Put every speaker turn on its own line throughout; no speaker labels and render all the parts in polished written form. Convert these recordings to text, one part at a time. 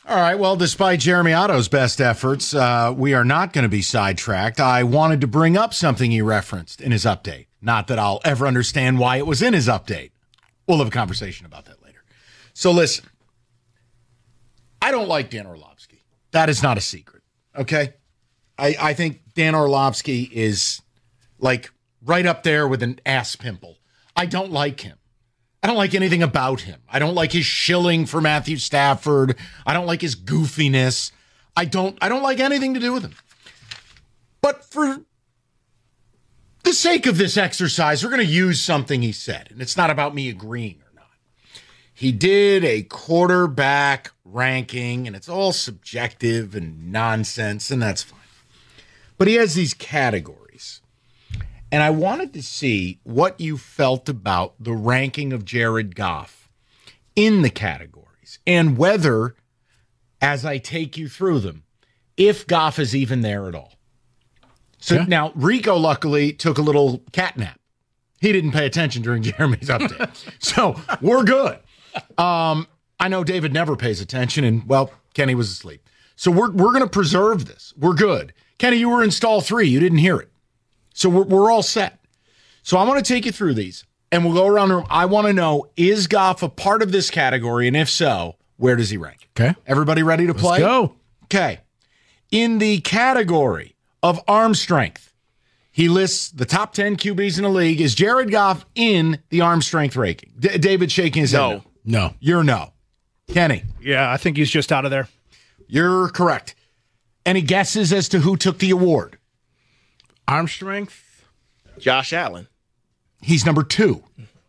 All right, well, despite Jeremy Otto's best efforts, we are not going to be sidetracked. I wanted to bring up something he referenced in his update. Not that I'll ever understand why it was in his update. We'll have a conversation about that later. So listen, I don't like Dan Orlovsky. That is not a secret, okay? I think Dan Orlovsky is like right up there with an ass pimple. I don't like him. I don't like anything about him. I don't like his shilling for Matthew Stafford. I don't like his goofiness. I don't like anything to do with him. But for the sake of this exercise, we're going to use something he said, and it's not about me agreeing or not. He did a quarterback ranking, and it's all subjective and nonsense, and that's fine. But he has these categories. And I wanted to see what you felt about the ranking of Jared Goff in the categories and whether, as I take you through them, if Goff is even there at all. So now Rico luckily took a little cat nap. He didn't pay attention during Jeremy's update. So we're good. I know David never pays attention, and, well, Kenny was asleep. So we're going to preserve this. We're good. Kenny, you were in stall 3. You didn't hear it. So we're all set. So I want to take you through these, and we'll go around the room. I want to know, is Goff a part of this category? And if so, where does he rank?
Okay.
Everybody ready to play?
Let's go.
Okay. In the category of arm strength, he lists the top 10 QBs in the league. Is Jared Goff in the arm strength ranking? David shaking his head.
No.
You're no. Kenny?
Yeah, I think he's just out of there.
You're correct. Any guesses as to who took the award?
Arm strength?
Josh Allen.
He's number 2.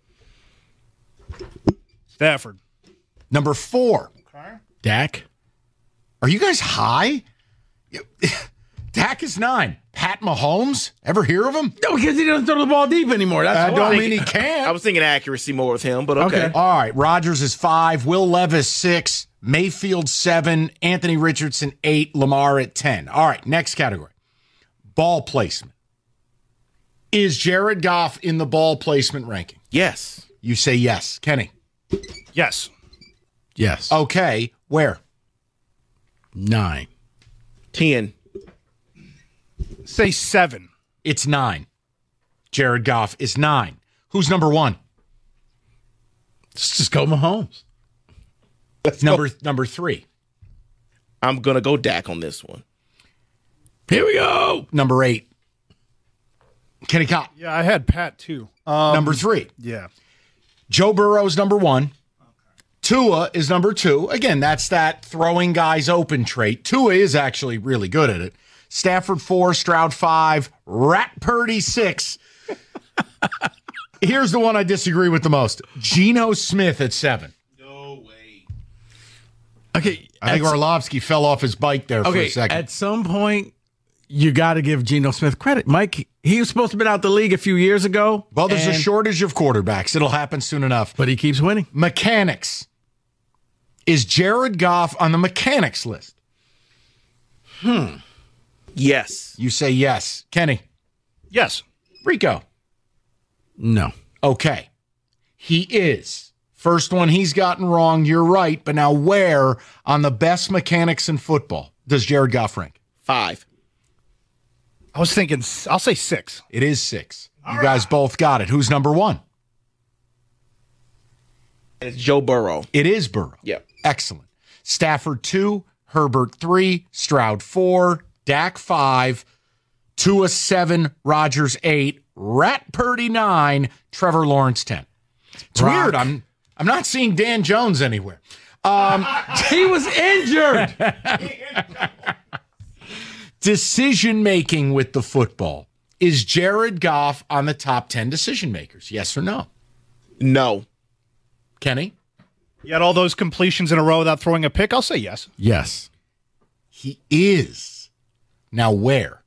Stafford.
Number 4.
Dak?
Are you guys high? Dak is 9. Pat Mahomes? Ever hear of him?
No, because he doesn't throw the ball deep anymore. That's why.
Don't mean he can't.
I was thinking accuracy more with him, but okay.
All right. Rodgers is 5. Will Levis 6. Mayfield 7. Anthony Richardson 8. Lamar at 10. All right. Next category. Ball placement. Is Jared Goff in the ball placement ranking?
Yes.
You say yes. Kenny?
Yes.
Yes.
Okay. Where?
9.
10.
Say 7.
It's 9. Jared Goff is 9. Who's number 1?
Let's just go Mahomes.
Number 3.
I'm going to go Dak on this one.
Here we go.
Number 8. Kenny Cott.
Yeah, I had Pat too.
Number 3.
Yeah.
Joe Burrow's number 1. Tua is number 2. Again, that's that throwing guys open trait. Tua is actually really good at it. Stafford 4, Stroud 5, Rat Purdy 6. Here's the one I disagree with the most. Geno Smith at 7.
No way.
Okay.
I think Orlovsky fell off his bike there for a second.
At some point, you got to give Geno Smith credit. Mike, he was supposed to have been out the league a few years ago.
Well, there's a shortage of quarterbacks. It'll happen soon enough.
But he keeps winning.
Mechanics. Is Jared Goff on the mechanics list?
Yes.
You say yes. Kenny?
Yes.
Rico?
No.
Okay. He is. First one he's gotten wrong, you're right. But now where on the best mechanics in football does Jared Goff rank?
5.
I was thinking, I'll say 6.
It is 6. You guys both got it. Who's number 1?
And it's Joe Burrow.
It is Burrow.
Yep.
Excellent. Stafford 2, Herbert 3, Stroud 4, Dak 5, Tua 7, Rodgers 8, Rat Purdy 9, Trevor Lawrence 10. It's weird. I'm not seeing Dan Jones anywhere.
He was injured.
Decision making with the football. Is Jared Goff on the top 10 decision makers? Yes or no?
No.
Kenny?
You had all those completions in a row without throwing a pick? I'll say yes.
Yes.
He is. Now where?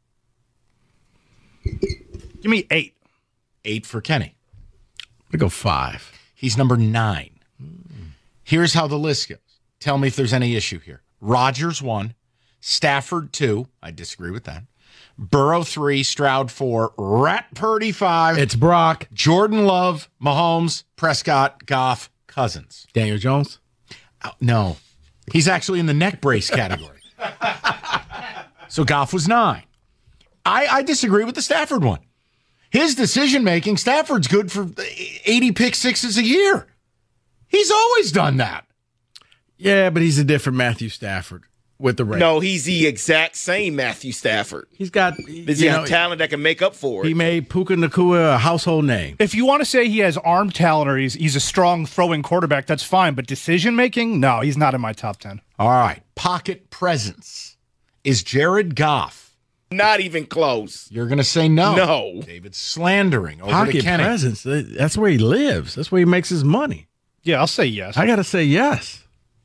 Give me 8.
8 for Kenny.
We go 5.
He's number 9. Here's how the list goes. Tell me if there's any issue here. Rodgers 1, Stafford 2. I disagree with that. Burrow 3, Stroud 4, Rat Purdy 5.
It's Brock.
Jordan Love, Mahomes, Prescott, Goff, Cousins.
Daniel Jones.
No. He's actually in the neck brace category. So Goff was 9. I disagree with the Stafford one. His decision-making, Stafford's good for 80 pick sixes a year. He's always done that.
Yeah, but he's a different Matthew Stafford with the Ravens.
No, he's the exact same Matthew Stafford.
He's got
talent that can make up for it.
He made Puka Nacua a household name.
If you want to say he has arm talent or he's a strong throwing quarterback, that's fine. But decision-making, no, he's not in my top 10.
All right. Pocket presence. Is Jared Goff?
Not even close.
You're going to say no.
No.
David's slandering over to
Pocket
Kenny.
presence. That's where he lives. That's where he makes his money.
Yeah, I'll say yes.
I got to say yes.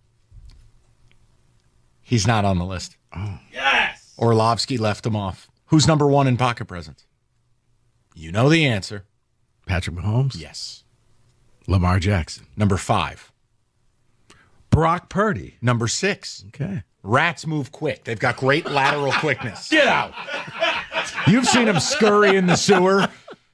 He's not on the list.
Oh.
Yes.
Orlovsky left him off. Who's number 1 in pocket presence? You know the answer.
Patrick Mahomes?
Yes.
Lamar Jackson.
Number 5.
Brock Purdy.
Number 6.
Okay.
Rats move quick. They've got great lateral quickness. Get out. You've seen them scurry in the sewer.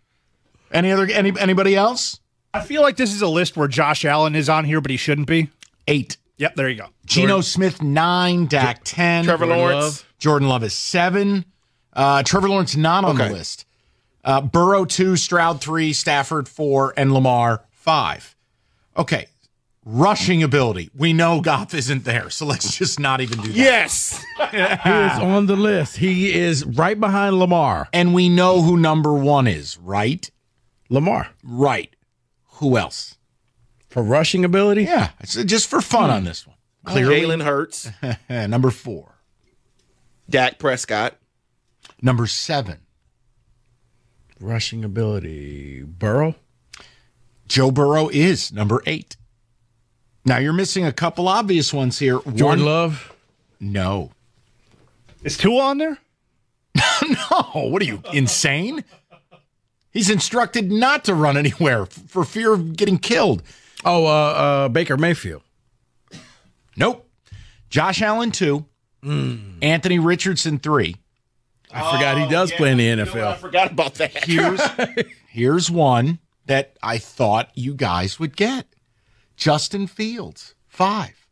Anybody else?
I feel like this is a list where Josh Allen is on here, but he shouldn't be.
8.
Yep, there you go.
Geno Smith 9, Dak 10.
Trevor Lawrence.
Jordan Love is 7. Trevor Lawrence not on the list. Burrow 2, Stroud 3, Stafford 4, and Lamar 5. Okay. Rushing ability. We know Goff isn't there, so let's just not even do that.
Yes.
He is on the list. He is right behind Lamar.
And we know who number 1 is, right?
Lamar.
Right. Who else?
For rushing ability?
Yeah, it's just for fun on this one. Clearly.
Jalen Hurts.
Number 4.
Dak Prescott.
Number 7.
Rushing ability. Burrow?
Joe Burrow is number 8. Now, you're missing a couple obvious ones here.
Jordan Love?
No.
Is Tua on there?
No. What are you, insane? He's instructed not to run anywhere for fear of getting killed.
Oh, Baker Mayfield.
Nope. Josh Allen 2. Anthony Richardson 3.
I forgot he does play in the NFL.
I forgot about that.
Here's one that I thought you guys would get. Justin Fields 5.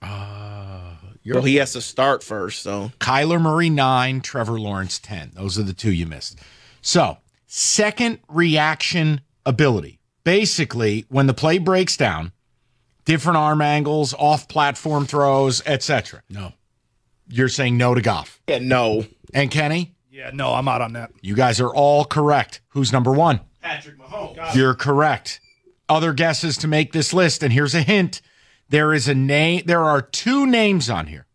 Well, he has to start first, so.
Kyler Murray 9, Trevor Lawrence 10. Those are the 2 you missed. So, second reaction ability. Basically, when the play breaks down, different arm angles, off-platform throws, etc.
No.
You're saying no to Goff.
Yeah, no.
And Kenny?
Yeah, no, I'm out on that.
You guys are all correct. Who's number 1?
Patrick Mahomes.
You're correct. Other guesses to make this list, and here's a hint. There are 2 names on here.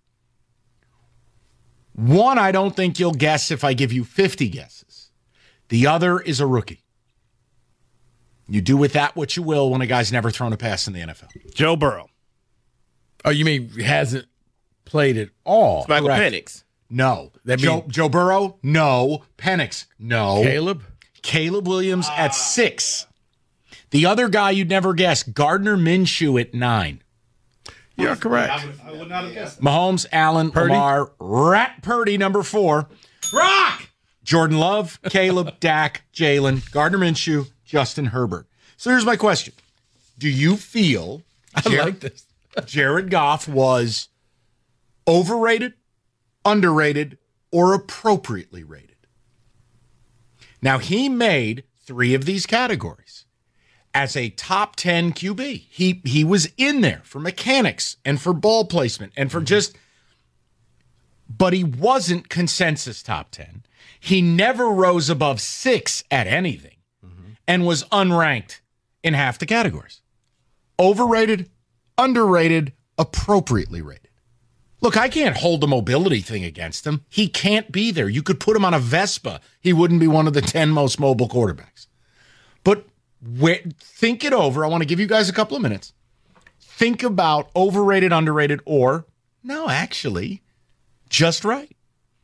One I don't think you'll guess if I give you 50 guesses. The other is a rookie. You do with that what you will when a guy's never thrown a pass in the NFL.
Joe Burrow.
Oh, you mean hasn't played at all?
Michael
Correct.
Penix.
No.
That mean-
Joe Burrow? No. Penix? No.
Caleb
Williams at 6. The other guy you'd never guess, Gardner Minshew at 9.
You're correct.
I would not have guessed.
Mahomes, Allen,
Purdy?
Lamar, Rat Purdy, number 4. Rock! Jordan Love, Caleb, Dak, Jalen, Gardner Minshew, Justin Herbert. So here's my question. Do you feel
like this.
Jared Goff was overrated, underrated, or appropriately rated? Now, he made 3 of these categories. As a top 10 QB, he was in there for mechanics and for ball placement and for just, but he wasn't consensus top 10. He never rose above 6 at anything and was unranked in half the categories. Overrated, underrated, appropriately rated. Look, I can't hold the mobility thing against him. He can't be there. You could put him on a Vespa. He wouldn't be one of the 10 most mobile quarterbacks. But think it over. I want to give you guys a couple of minutes. Think about overrated, underrated, or, no, actually, just right.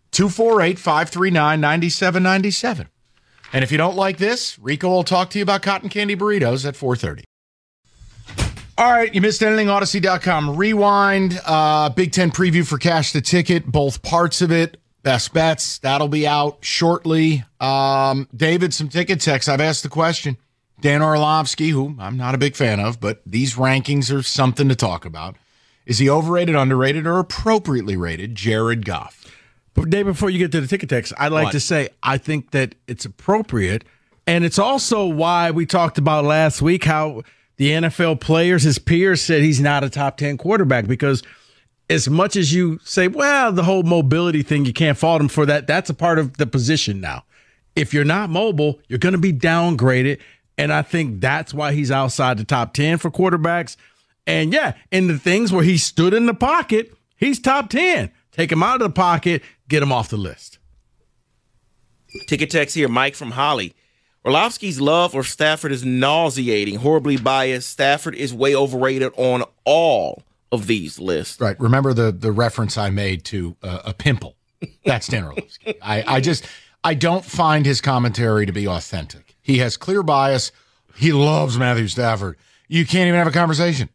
248-539-9797. And if you don't like this, Rico will talk to you about cotton candy burritos at 4:30. All right, you missed anything, Odyssey.com. Rewind, Big Ten preview for Cash the Ticket, both parts of it. Best bets, that'll be out shortly. David, some ticket text. I've asked the question. Dan Orlovsky, who I'm not a big fan of, but these rankings are something to talk about, Is he overrated, underrated, or appropriately rated, Jared Goff?
But Dave, before you get to the ticket text, I'd like to say I think that it's appropriate, and it's also why we talked about last week how the NFL players, his peers, said he's not a top 10 quarterback because as much as you say, well, the whole mobility thing, you can't fault him for that. That's a part of the position now. If you're not mobile, you're going to be downgraded, and I think that's why he's outside the top 10 for quarterbacks. And, yeah, in the things where he stood in the pocket, he's top 10. Take him out of the pocket, get him off the list.
Ticket text here, Mike from Holly. Orlovsky's love for Stafford is nauseating, horribly biased. Stafford is way overrated on all of these lists.
Right. Remember the reference I made to a pimple. That's Dan Orlovsky. I don't find his commentary to be authentic. He has clear bias. He loves Matthew Stafford. You can't even have a conversation.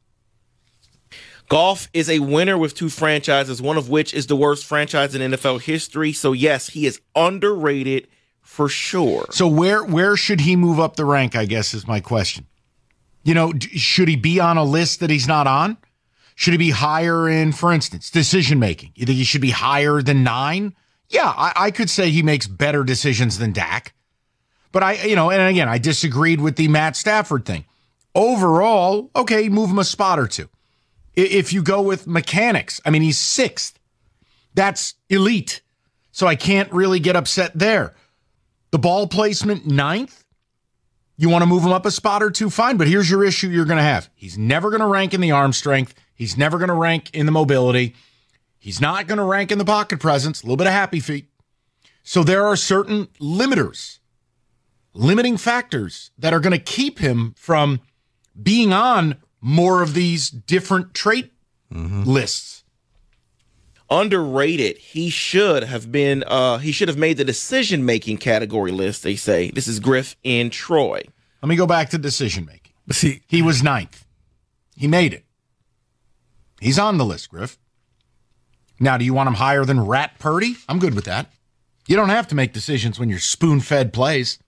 Goff is a winner with 2 franchises, one of which is the worst franchise in NFL history. So, yes, he is underrated for sure.
So where should he move up the rank, I guess, is my question. You know, should he be on a list that he's not on? Should he be higher in, for instance, decision-making? You think he should be higher than 9? Yeah, I could say he makes better decisions than Dak. But and again, I disagreed with the Matt Stafford thing. Overall, okay, move him a spot or 2. If you go with mechanics, I mean, he's 6th. That's elite. So I can't really get upset there. The ball placement, 9th. You want to move him up a spot or 2, fine. But here's your issue you're going to have. He's never going to rank in the arm strength. He's never going to rank in the mobility. He's not going to rank in the pocket presence. A little bit of happy feet. So there are certain limiters, limiting factors that are going to keep him from being on more of these different trait lists.
Underrated. He should have been. He should have made the decision-making category list. They say this is Griff in Troy.
Let me go back to decision-making.
See,
he was 9th. He made it. He's on the list, Griff. Now, do you want him higher than Rat Purdy? I'm good with that. You don't have to make decisions when you're spoon-fed plays.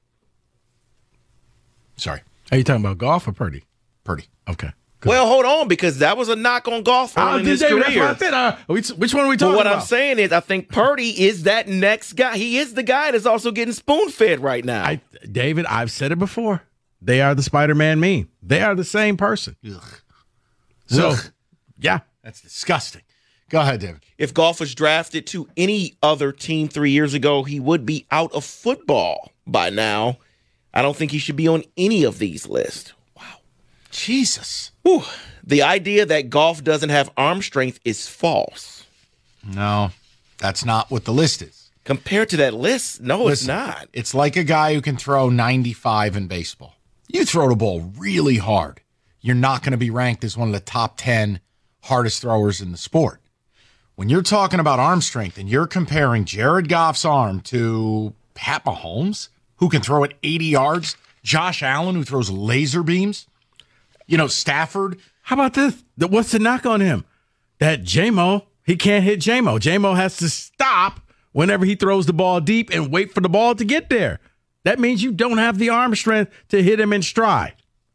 Sorry.
Are you talking about Goff or Purdy?
Purdy.
Okay.
Well, hold on, because that was a knock on Goff in his career.
That's what I said. Which one are we talking
what
about?
I'm saying is I think Purdy is that next guy. He is the guy that's also getting spoon-fed right now.
David, I've said it before. They are the Spider-Man meme. They are the same person.
Ugh.
So,
Ugh.
yeah.
That's disgusting. Go ahead, David.
If Goff was drafted to any other team 3 years ago, he would be out of football by now. I don't think he should be on any of these lists. Wow.
Jesus.
Whew. The idea that Goff doesn't have arm strength is false.
No, that's not what the list is.
Compared to that list, no,
Listen,
it's not.
It's like a guy who can throw 95 in baseball. You throw the ball really hard, you're not going to be ranked as one of the top 10 hardest throwers in the sport. When you're talking about arm strength and you're comparing Jared Goff's arm to Pat Mahomes, who can throw it 80 yards, Josh Allen, who throws laser beams, Stafford.
How about this? What's the knock on him? That J-Mo, he can't hit J-Mo. J-Mo has to stop whenever he throws the ball deep and wait for the ball to get there. That means you don't have the arm strength to hit him in stride.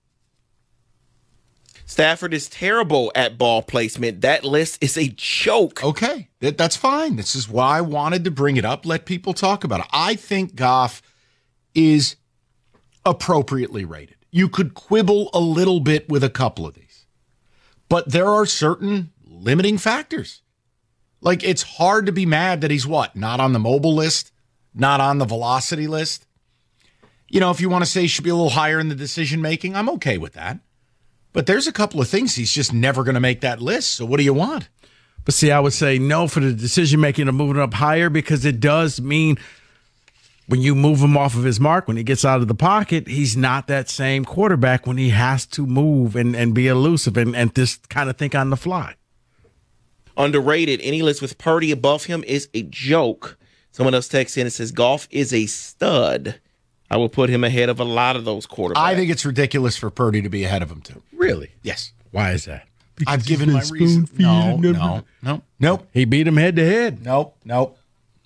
Stafford is terrible at ball placement. That list is a joke.
Okay, that's fine. This is why I wanted to bring it up, let people talk about it. I think Goff is appropriately rated. You could quibble a little bit with a couple of these, but there are certain limiting factors. Like, it's hard to be mad that he's not on the mobile list, not on the velocity list. If you want to say he should be a little higher in the decision making, I'm okay with that. But there's a couple of things he's just never going to make that list. So what do you want?
But see, I would say no for the decision making of moving up higher, because it does mean when you move him off of his mark, when he gets out of the pocket, he's not that same quarterback when he has to move and be elusive and just kind of think on the fly.
Underrated. Any list with Purdy above him is a joke. Someone else texts in and says Goff is a stud. I will put him ahead of a lot of those quarterbacks.
I think it's ridiculous for Purdy to be ahead of him, too.
Really?
Yes.
Why is that?
Because I've given my reason. Nope.
He beat him head to head.
Nope.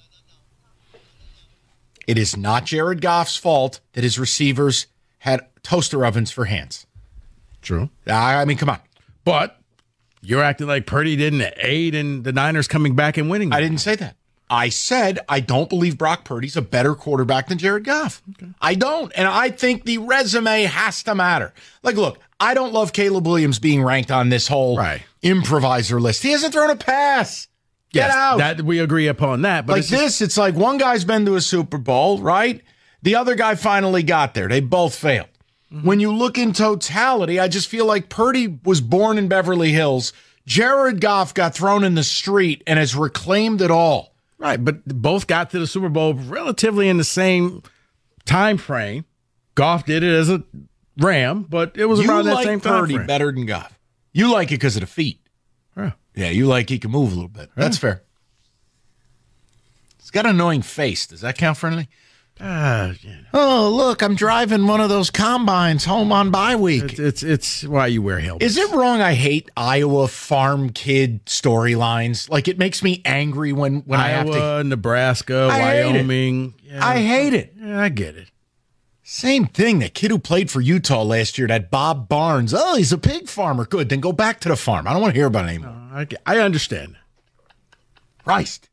It is not Jared Goff's fault that his receivers had toaster ovens for hands.
True.
I mean, come on.
But You're acting like Purdy didn't aid in the Niners coming back and winning.
I didn't say that. I said I don't believe Brock Purdy's a better quarterback than Jared Goff. Okay. I don't. And I think the resume has to matter. Like, look, I don't love Caleb Williams being ranked on this whole improviser list. He hasn't thrown a pass. Get out.
That we agree upon that. But
like it's like one guy's been to a Super Bowl, right? The other guy finally got there. They both failed. Mm-hmm. When you look in totality, I just feel like Purdy was born in Beverly Hills. Jared Goff got thrown in the street and has reclaimed it all.
Right, but both got to the Super Bowl relatively in the same time frame. Goff did it as a Ram, but it was around that same time frame.
You like Purdy better than Goff. You like it because of the feet. Yeah, you like he can move a little bit. That's fair. He's got an annoying face. Does that count for anything? Oh, look, I'm driving one of those combines home on bye week.
It's why you wear helmets.
Is it wrong I hate Iowa farm kid storylines? Like, it makes me angry when I have to.
Iowa, Nebraska, Wyoming.
Yeah, I hate it.
Yeah, I get it.
Same thing. That kid who played for Utah last year, that Bob Barnes. Oh, he's a pig farmer. Good. Then go back to the farm. I don't want to hear about it anymore.
No, I understand.
Christ.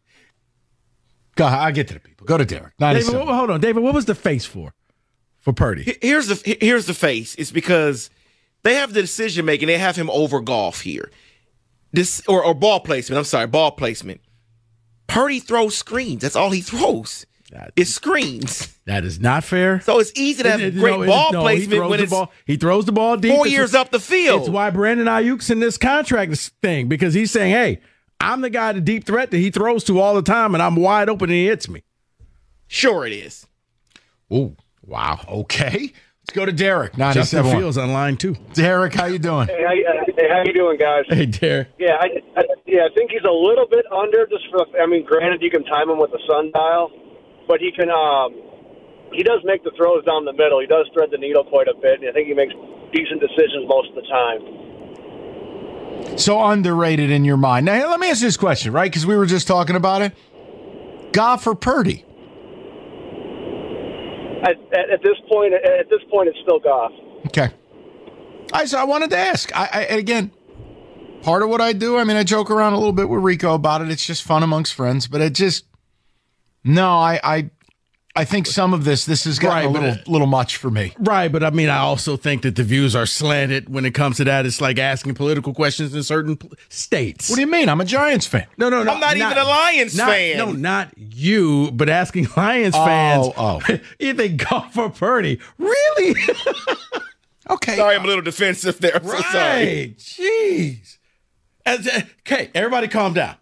Go, I'll get to the people. Go to Derek.
David, hold on. David, what was the face for Purdy?
Here's the face. It's because they have the decision making. They have him over Goff here. This or ball placement. I'm sorry, ball placement. Purdy throws screens. That's all he throws. It's screens.
That is not fair.
So it's easy to have great ball placement when
he throws the ball deep
4 years up the field.
It's why Brandon Ayuk's in this contract thing, because he's saying, hey, I'm the guy, the deep threat that he throws to all the time, and I'm wide open and he hits me.
Sure it is.
Oh, wow. Okay. Let's go to Derek.
Justin Fields on line 2.
Derek, how you doing?
Hey, how you doing, guys?
Hey, Derek.
Yeah, I think he's a little bit under. Granted, you can time him with the sundial, but he can. He does make the throws down the middle. He does thread the needle quite a bit, and I think he makes decent decisions most of the time.
So underrated in your mind. Now, let me ask you this question, right? Because we were just talking about it. Goff or Purdy?
At this point, it's still Goff.
Okay. I wanted to ask. Again, part of what I do, I joke around a little bit with Rico about it. It's just fun amongst friends, but I think some of this has gotten a little much for me.
Right, but I also think that the views are slanted when it comes to that. It's like asking political questions in certain states.
What do you mean? I'm a Giants fan.
No.
I'm not even a Lions fan.
No, not you, but asking Lions fans. You think Goff or Purdy? Really?
Okay.
Sorry, I'm a little defensive there. I'm so sorry.
Jeez. Okay, everybody calm down.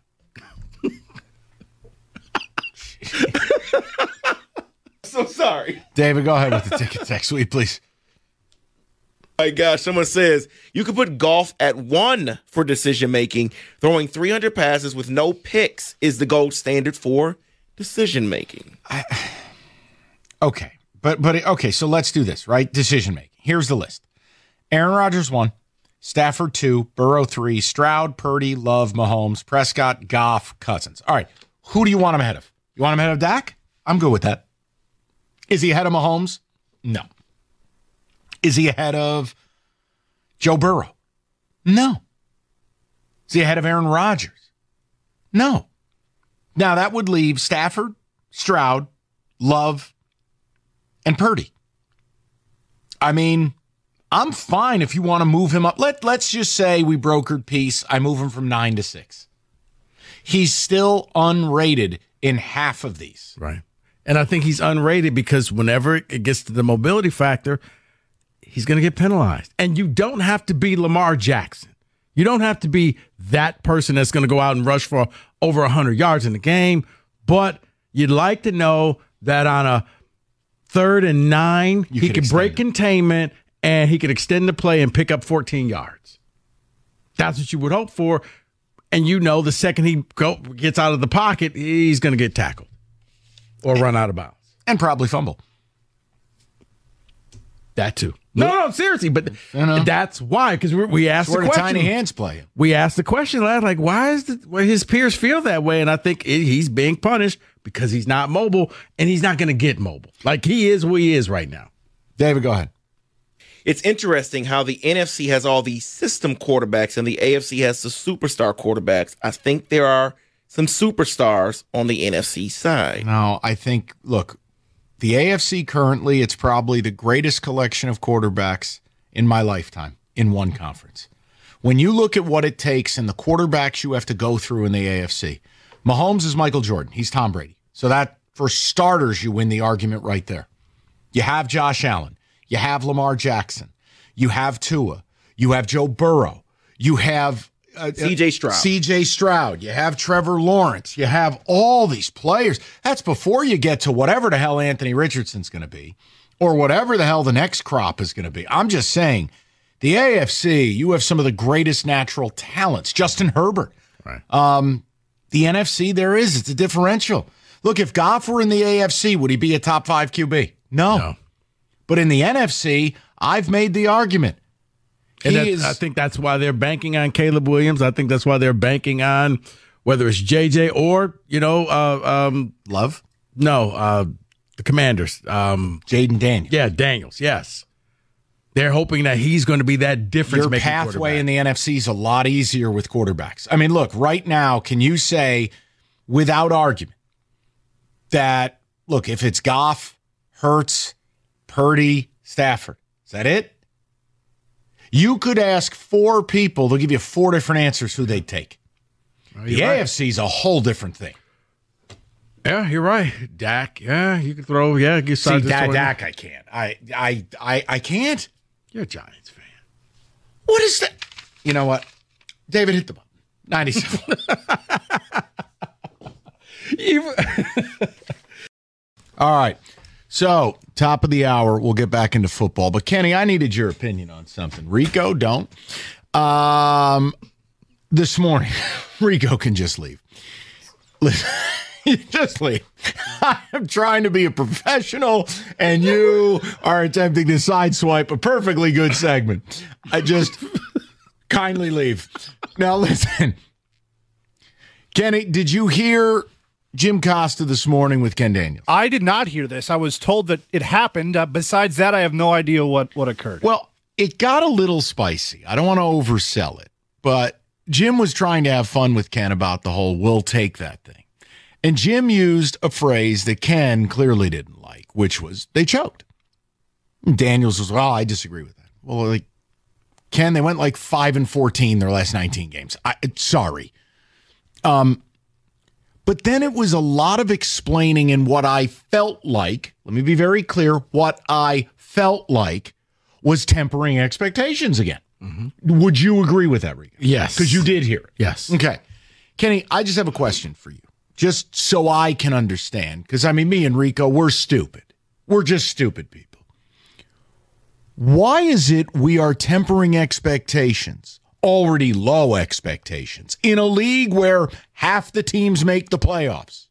So sorry.
David, go ahead with the ticket text suite, please.
My gosh, someone says you could put Goff at 1 for decision making. Throwing 300 passes with no picks is the gold standard for decision making.
Okay. But okay, so let's do this, right? Decision making. Here's the list. Aaron Rodgers 1, Stafford 2, Burrow 3, Stroud, Purdy, Love, Mahomes, Prescott, Goff, Cousins. All right. Who do you want him ahead of? You want him ahead of Dak? I'm good with that. Is he ahead of Mahomes? No. Is he ahead of Joe Burrow? No. Is he ahead of Aaron Rodgers? No. Now, that would leave Stafford, Stroud, Love, and Purdy. I'm fine if you want to move him up. Let's just say we brokered peace. I move him from 9 to 6. He's still unrated in half of these.
Right. And I think he's unrated because whenever it gets to the mobility factor, he's going to get penalized. And you don't have to be Lamar Jackson. You don't have to be that person that's going to go out and rush for over 100 yards in the game. But you'd like to know that on a 3rd and 9, he could break containment and he could extend the play and pick up 14 yards. That's what you would hope for. And the second he gets out of the pocket, he's going to get tackled. Or run out of bounds.
And probably fumble.
That too. No, seriously. But that's why. Because we asked the question.
Where the tiny hands play.
We asked the question last, like, why is his peers feel that way? And I think he's being punished because he's not mobile and he's not going to get mobile. Like, he is who he is right now.
David, go ahead.
it's interesting how the NFC has all these system quarterbacks and the AFC has the superstar quarterbacks. I think there are some superstars on the NFC side.
No, I think, look, the AFC currently, it's probably the greatest collection of quarterbacks in my lifetime in one conference. When you look at what it takes and the quarterbacks you have to go through in the AFC, Mahomes is Michael Jordan. He's Tom Brady. So that, for starters, you win the argument right there. You have Josh Allen. You have Lamar Jackson. You have Tua. You have Joe Burrow. You have CJ Stroud. You have Trevor Lawrence. You have all these players. That's before you get to whatever the hell Anthony Richardson's going to be or whatever the hell the next crop is going to be. I'm just saying, the AFC, you have some of the greatest natural talents. Justin Herbert.
Right.
The NFC, it's a differential. Look, if Goff were in the AFC, would he be a top 5 QB? No. But in the NFC, I've made the argument.
I think that's why they're banking on Caleb Williams. I think that's why they're banking on whether it's JJ or,
Love?
No, the Commanders.
Jaden Daniels.
Yeah, Daniels, yes. They're hoping that he's going to be that difference-making
quarterback. Your pathway in the NFC is a lot easier with quarterbacks. I mean, look, right now, can you say without argument that, look, if it's Goff, Hurts, Purdy, Stafford, is that it? You could ask 4 people, they'll give you 4 different answers who they'd take. The AFC is a whole different thing.
Yeah, you're right. Dak, yeah, you can throw, yeah.
See, Dak, I can't. I can't.
You're a Giants fan.
What is that? You know what? David, hit the button. 97. All right. So, top of the hour, we'll get back into football. But, Kenny, I needed your opinion on something. Rico, don't. This morning, Rico can just leave. Listen, just leave. I'm trying to be a professional, and you are attempting to sideswipe a perfectly good segment. I just kindly leave. Now, listen. Kenny, did you hear Jim Costa this morning with Ken Daniels?
I did not hear this. I was told that it happened. Besides that, I have no idea what occurred.
Well, it got a little spicy. I don't want to oversell it, but Jim was trying to have fun with Ken about the whole we'll take that thing. And Jim used a phrase that Ken clearly didn't like, which was they choked. And Daniels was, well, I disagree with that. Well, like, Ken, they went like 5-14 their last 19 games. Sorry. But then it was a lot of explaining in what I felt like, let me be very clear, what I felt like was tempering expectations again. Mm-hmm. Would you agree with that, Rico?
Yes.
Because you did hear it.
Yes.
Okay. Kenny, I just have a question for you, just so I can understand, because, I mean, me and Rico, we're stupid. We're just stupid people. Why is it we are tempering expectations, already low expectations, in a league where half the teams make the playoffs?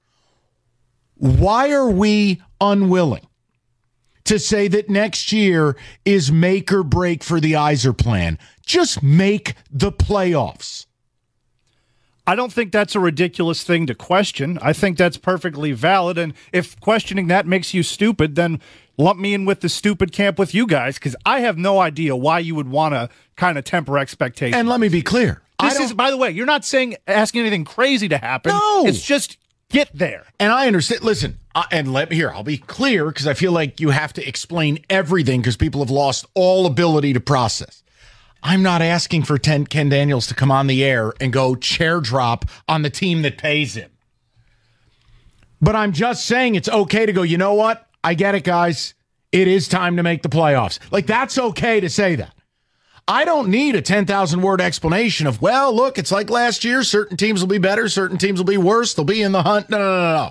Why are we unwilling to say that next year is make or break for the Iser plan? Just make the playoffs.
I don't think that's a ridiculous thing to question. I think that's perfectly valid. And if questioning that makes you stupid, then lump me in with the stupid camp with you guys, because I have no idea why you would want to kind of temper expectations.
And let me be clear.
This is, by the way, you're not asking anything crazy to happen.
No.
It's just get there.
And I understand. Listen, I'll be clear, because I feel like you have to explain everything because people have lost all ability to process. I'm not asking for Ken Daniels to come on the air and go chair drop on the team that pays him. But I'm just saying it's okay to go, you know what? I get it, guys. It is time to make the playoffs. Like, that's okay to say that. I don't need a 10,000-word explanation of, well, look, it's like last year. Certain teams will be better. Certain teams will be worse. They'll be in the hunt. No.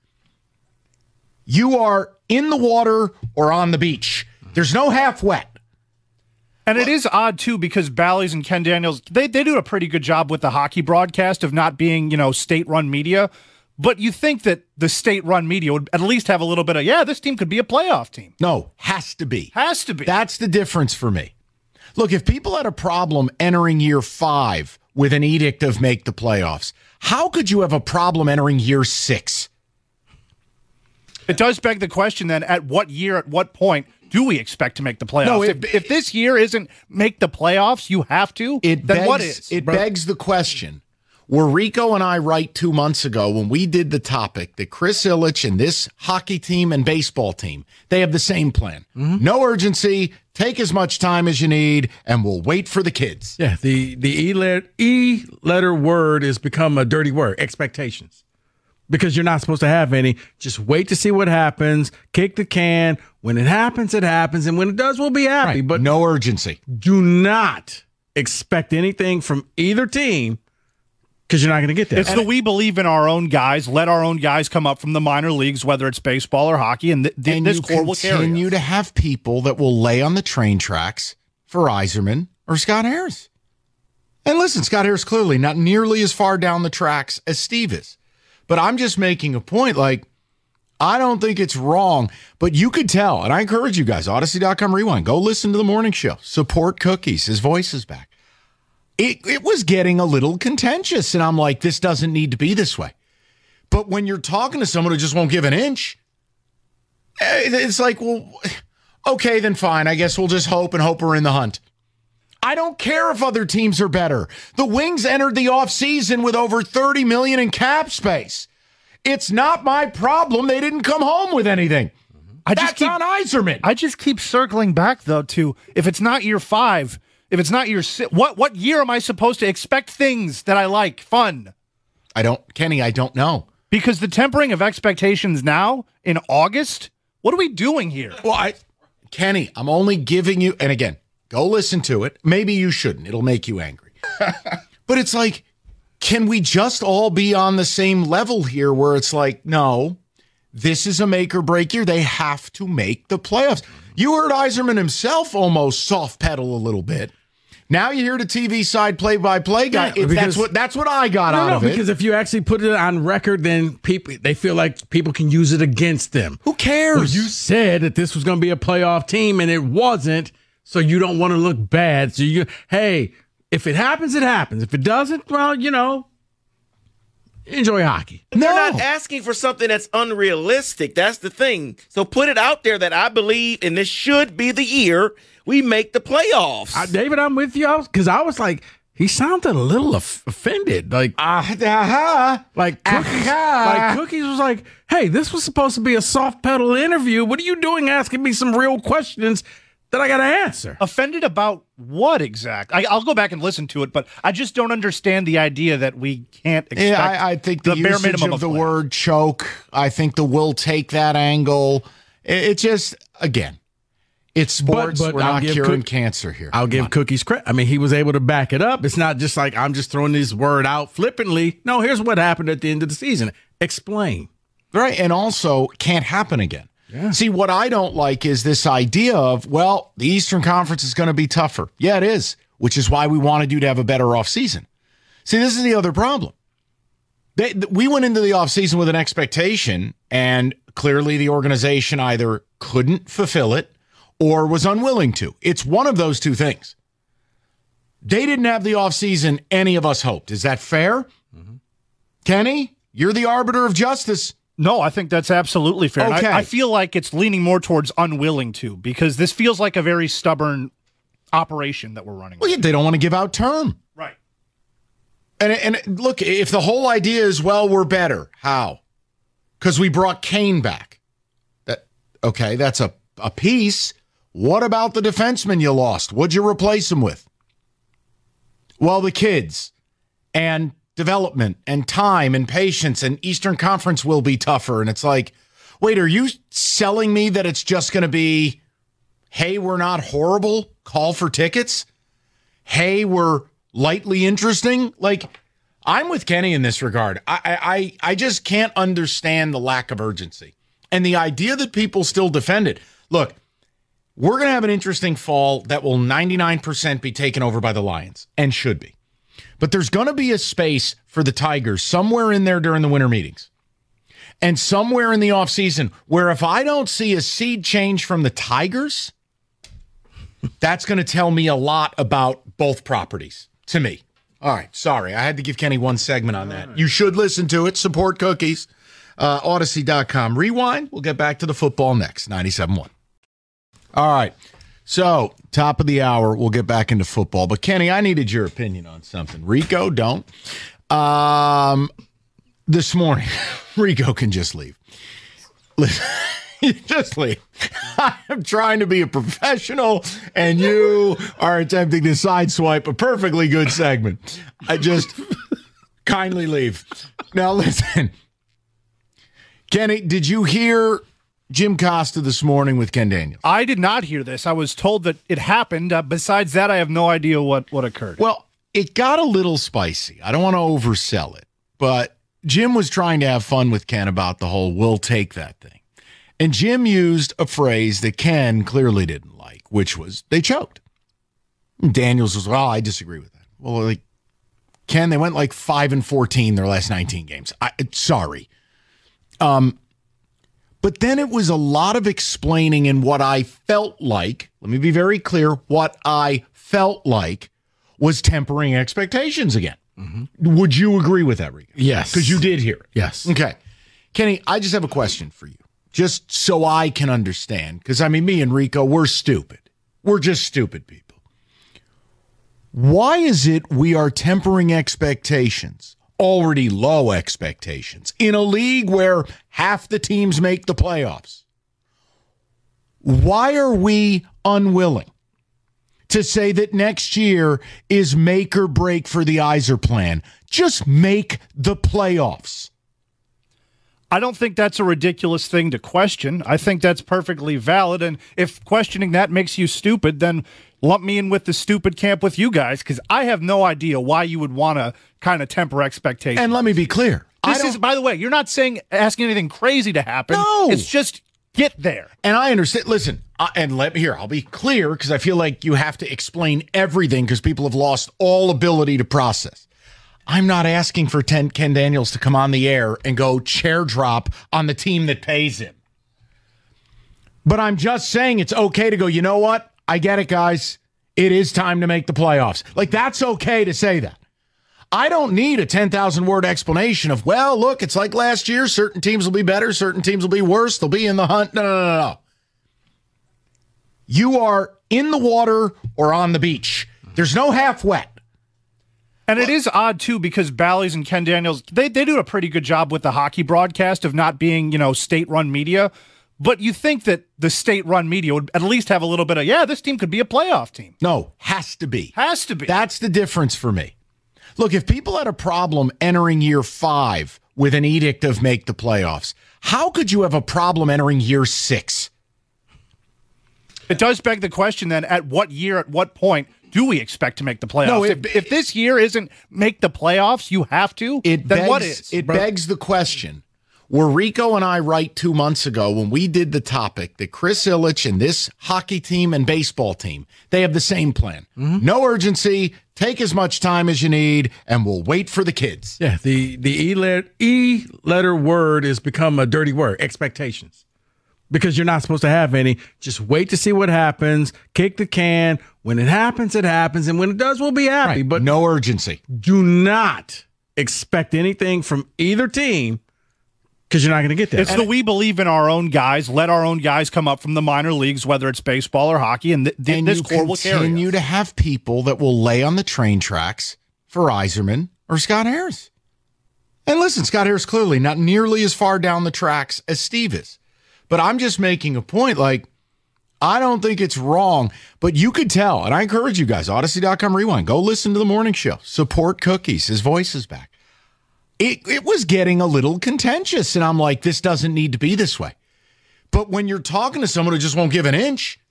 You are in the water or on the beach. There's no half wet.
And it is odd, too, because Bally's and Ken Daniels, they do a pretty good job with the hockey broadcast of not being, state-run media. But you think that the state-run media would at least have a little bit of, this team could be a playoff team.
No, has to be.
Has to be.
That's the difference for me. Look, if people had a problem entering year 5 with an edict of make the playoffs, how could you have a problem entering year 6?
It does beg the question, then, at what year, at what point do we expect to make the playoffs?
No,
if this year isn't make the playoffs, you have to, then what is?
It begs the question. Were Rico and I right 2 months ago when we did the topic that Chris Ilitch and this hockey team and baseball team, they have the same plan. Mm-hmm. No urgency, take as much time as you need, and we'll wait for the kids.
Yeah, the E letter word has become a dirty word, expectations. Because you're not supposed to have any. Just wait to see what happens, kick the can. When it happens, and when it does, we'll be happy.
Right.
But
no urgency.
Do not expect anything from either team, because you're not going to get that.
It's we believe in our own guys. Let our own guys come up from the minor leagues, whether it's baseball or hockey, and this core will carry us.
Continue to have people that will lay on the train tracks for Yzerman or Scott Harris. And listen, Scott Harris clearly not nearly as far down the tracks as Steve is. But I'm just making a point, I don't think it's wrong, but you could tell, and I encourage you guys, Odyssey.com Rewind, go listen to the morning show. Support Cookies. His voice is back. It was getting a little contentious, and I'm like, this doesn't need to be this way. But when you're talking to someone who just won't give an inch, it's like, well, okay, then fine. I guess we'll just hope we're in the hunt. I don't care if other teams are better. The Wings entered the offseason with over $30 million in cap space. It's not my problem. They didn't come home with anything. That's on Yzerman.
I just keep circling back, though, to if it's not year 5, if it's not year 6, what year am I supposed to expect things that I like, fun?
Kenny, I don't know.
Because the tempering of expectations now in August, what are we doing here?
Well, Kenny, I'm only giving you, and again, go listen to it. Maybe you shouldn't. It'll make you angry. But it's like, can we just all be on the same level here where it's like, no, this is a make or break year. They have to make the playoffs. You heard Yzerman himself almost soft pedal a little bit. Now you hear the TV side play-by-play guy. That's what I got out of it.
Because if you actually put it on record, then they feel like people can use it against them.
Who cares?
Well, you said that this was going to be a playoff team, and it wasn't, so you don't want to look bad. So hey, if it happens, it happens. If it doesn't, well, enjoy hockey.
They're not asking for something that's unrealistic. That's the thing. So put it out there that I believe, and this should be the year we make the playoffs.
David, I'm with you, because I was like, he sounded a little offended. Like Cookies was like, hey, this was supposed to be a soft pedal interview. What are you doing asking me some real questions that I got to answer?
Offended about what exactly? I'll go back and listen to it, but I just don't understand the idea that we can't expect
I think the bare minimum of the word choke, I think we'll take that angle. It just, again, it's sports.
But
we're not curing cancer here.
I'll give Cookies credit. I mean, he was able to back it up. It's not just like I'm just throwing this word out flippantly. No, here's what happened at the end of the season. Explain.
Right, and also can't happen again. Yeah. See, what I don't like is this idea of, well, the Eastern Conference is going to be tougher. Yeah, it is, which is why we wanted you to have a better offseason. See, this is the other problem. We went into the offseason with an expectation, and clearly the organization either couldn't fulfill it or was unwilling to. It's one of those two things. They didn't have the offseason any of us hoped. Is that fair? Mm-hmm. Kenny, you're the arbiter of justice.
No, I think that's absolutely fair.
Okay.
I feel like it's leaning more towards unwilling to, because this feels like a very stubborn operation that we're running.
Well, yeah, they don't want to give out term.
Right.
And look, if the whole idea is, well, we're better, how? Because we brought Kane back. That's a piece. What about the defenseman you lost? What'd you replace him with? Well, the kids and development and time and patience, and Eastern Conference will be tougher. And it's like, wait, are you selling me that it's just going to be, hey, we're not horrible, call for tickets? Hey, we're lightly interesting? Like, I'm with Kenny in this regard. I just can't understand the lack of urgency. And the idea that people still defend it. Look, we're going to have an interesting fall that will 99% be taken over by the Lions, and should be. But there's going to be a space for the Tigers somewhere in there during the winter meetings. And somewhere in the offseason where if I don't see a seed change from the Tigers, that's going to tell me a lot about both properties to me. All right, sorry. I had to give Kenny one segment on that. You should listen to it. Support Cookies. Odyssey.com. Rewind. We'll get back to the football next. 97.1. All right. So, top of the hour, we'll get back into football. But, Kenny, I needed your opinion on something. Rico, don't. This morning, Rico can just leave. Listen, just leave. I'm trying to be a professional, and you are attempting to sideswipe a perfectly good segment. I just kindly leave. Now, listen. Kenny, did you hear Jim Costa this morning with Ken Daniels?
I did not hear this. I was told that it happened. Besides that, I have no idea what occurred.
Well, it got a little spicy. I don't want to oversell it, but Jim was trying to have fun with Ken about the whole "we'll take that" thing. And Jim used a phrase that Ken clearly didn't like, which was they choked. And Daniels was, well, I disagree with that. Well, like, Ken, they went like 5-14 their last 19 games. Sorry. But then it was a lot of explaining in what I felt like, let me be very clear, what I felt like was tempering expectations again. Mm-hmm. Would you agree with that, Rico?
Yes.
Because you did hear it.
Yes.
Okay. Kenny, I just have a question for you, just so I can understand, because, I mean, me and Rico, we're stupid. We're just stupid people. Why is it we are tempering expectations, already low expectations, in a league where half the teams make the playoffs? Why are we unwilling to say that next year is make or break for the Iser plan? Just make the playoffs.
I don't think that's a ridiculous thing to question. I think that's perfectly valid. And if questioning that makes you stupid, then lump me in with the stupid camp with you guys, because I have no idea why you would want to kind of temper expectations.
And let me be clear.
This is, by the way, you're not asking anything crazy to happen.
No.
It's just get there.
And I understand. Listen, I'll be clear, because I feel like you have to explain everything because people have lost all ability to process. I'm not asking for Ken Daniels to come on the air and go chair drop on the team that pays him. But I'm just saying it's okay to go, you know what? I get it, guys. It is time to make the playoffs. Like, that's okay to say that. I don't need a 10,000-word explanation of, well, look, it's like last year. Certain teams will be better. Certain teams will be worse. They'll be in the hunt. No. You are in the water or on the beach. There's no half wet.
And it is odd, too, because Bally's and Ken Daniels, they do a pretty good job with the hockey broadcast of not being, state-run media. But you think that the state-run media would at least have a little bit of, this team could be a playoff team.
No, has to be.
Has to be.
That's the difference for me. Look, if people had a problem entering year 5 with an edict of make the playoffs, how could you have a problem entering year 6?
It does beg the question, then, at what year, at what point do we expect to make the playoffs?
No,
if this year isn't make the playoffs, you have to, what is?
It begs the question. Were Rico and I right 2 months ago when we did the topic that Chris Ilitch and this hockey team and baseball team, they have the same plan. Mm-hmm. No urgency, take as much time as you need, and we'll wait for the kids.
Yeah, the E letter word has become a dirty word, expectations. Because you're not supposed to have any. Just wait to see what happens, kick the can. When it happens, and when it does, we'll be happy.
Right.
But
no urgency.
Do not expect anything from either team, because you're not going to get that.
It's we believe in our own guys. Let our own guys come up from the minor leagues, whether it's baseball or hockey, and this core will carry us.
Continue to have people that will lay on the train tracks for Yzerman or Scott Harris. And listen, Scott Harris clearly not nearly as far down the tracks as Steve is. But I'm just making a point, I don't think it's wrong, but you could tell, and I encourage you guys, Odyssey.com Rewind, go listen to the morning show. Support Cookies. His voice is back. It was getting a little contentious, and I'm like, this doesn't need to be this way. But when you're talking to someone who just won't give an inch,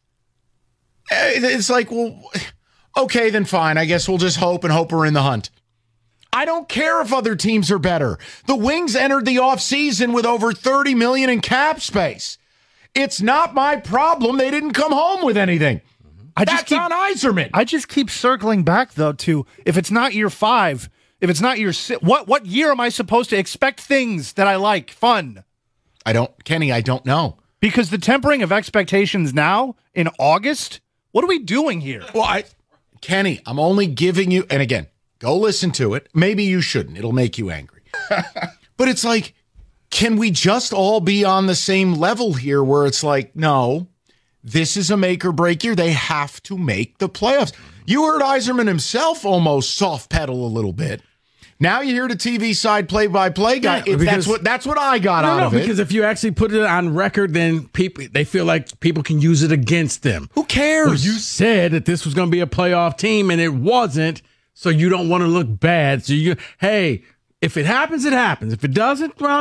it's like, well, okay, then fine. I guess we'll just hope we're in the hunt. I don't care if other teams are better. The Wings entered the offseason with over $30 million in cap space. It's not my problem they didn't come home with anything. That's on Yzerman.
I just keep circling back, though, to if it's not year 5, if it's not year 6, what year am I supposed to expect things that I like, fun?
Kenny, I don't know.
Because the tempering of expectations now in August, what are we doing here?
Well, Kenny, I'm only giving you, and again, go listen to it. Maybe you shouldn't. It'll make you angry. But it's like, can we just all be on the same level here where it's like, no, this is a make or break year. They have to make the playoffs. You heard Yzerman himself almost soft pedal a little bit. Now you hear the TV side play-by-play guy.
Yeah,
that's what I got out of it.
Because if you actually put it on record, then they feel like people can use it against them.
Who cares?
Well, you said that this was going to be a playoff team, and it wasn't, so you don't want to look bad. So hey, if it happens, it happens. If it doesn't, well,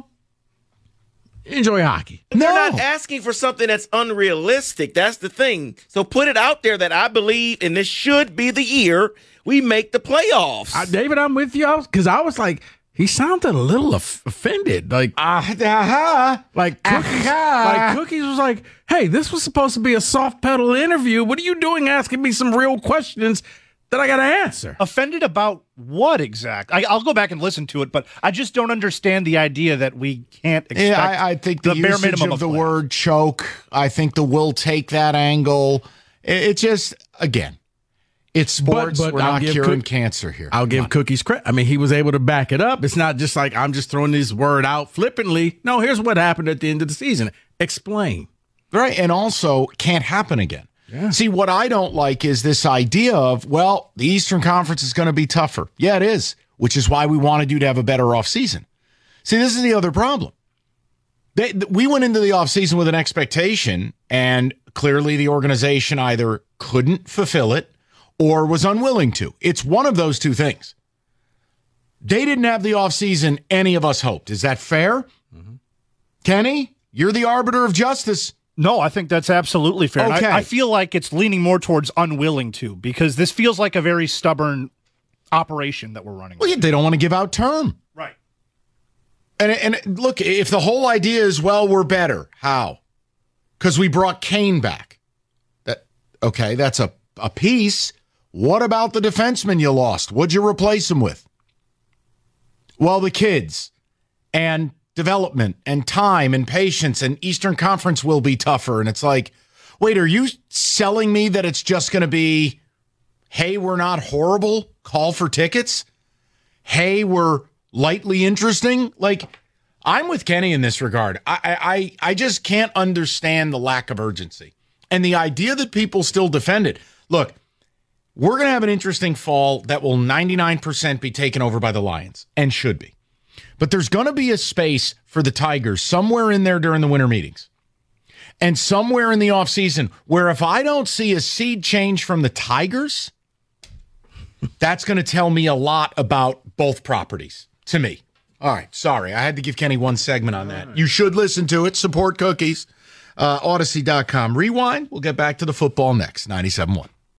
enjoy hockey.
They're not asking for something that's unrealistic. That's the thing. So put it out there that I believe, and this should be the year we make the playoffs.
David, I'm with you because I was like, he sounded a little offended. Like Cookies was like, hey, this was supposed to be a soft pedal interview. What are you doing asking me some real questions that I got to answer?
Offended about what exactly? I'll go back and listen to it, but I just don't understand the idea that we can't expect
I think the
bare
usage
minimum
of the
playoffs.
word choke, I think the will take that angle. It just, again, it's sports.
But
We're not curing cancer here.
I'll give Cookies credit. I mean, he was able to back it up. It's not just like I'm just throwing this word out flippantly. No, here's what happened at the end of the season. Explain.
Right, and also can't happen again. Yeah. See, what I don't like is this idea of, well, the Eastern Conference is going to be tougher. Yeah, it is, which is why we wanted you to have a better offseason. See, this is the other problem. We went into the offseason with an expectation, and clearly the organization either couldn't fulfill it or was unwilling to. It's one of those two things. They didn't have the offseason any of us hoped. Is that fair? Mm-hmm. Kenny, you're the arbiter of justice.
No, I think that's absolutely fair.
Okay.
I feel like it's leaning more towards unwilling to, because this feels like a very stubborn operation that we're running.
Well, yeah, they don't want to give out term.
Right.
And look, if the whole idea is, well, we're better, how? Because we brought Kane back. That's a piece. What about the defenseman you lost? What'd you replace him with? Well, the kids and development and time and patience, and Eastern Conference will be tougher. And it's like, wait, are you selling me that it's just going to be, hey, we're not horrible, call for tickets? Hey, we're lightly interesting? Like, I'm with Kenny in this regard. I just can't understand the lack of urgency. And the idea that people still defend it. Look, we're going to have an interesting fall that will 99% be taken over by the Lions, and should be. But there's going to be a space for the Tigers somewhere in there during the winter meetings and somewhere in the offseason where if I don't see a seed change from the Tigers, that's going to tell me a lot about both properties to me. All right. Sorry. I had to give Kenny one segment on that. You should listen to it. Support Cookies. Odyssey.com. Rewind. We'll get back to the football next. 97.1.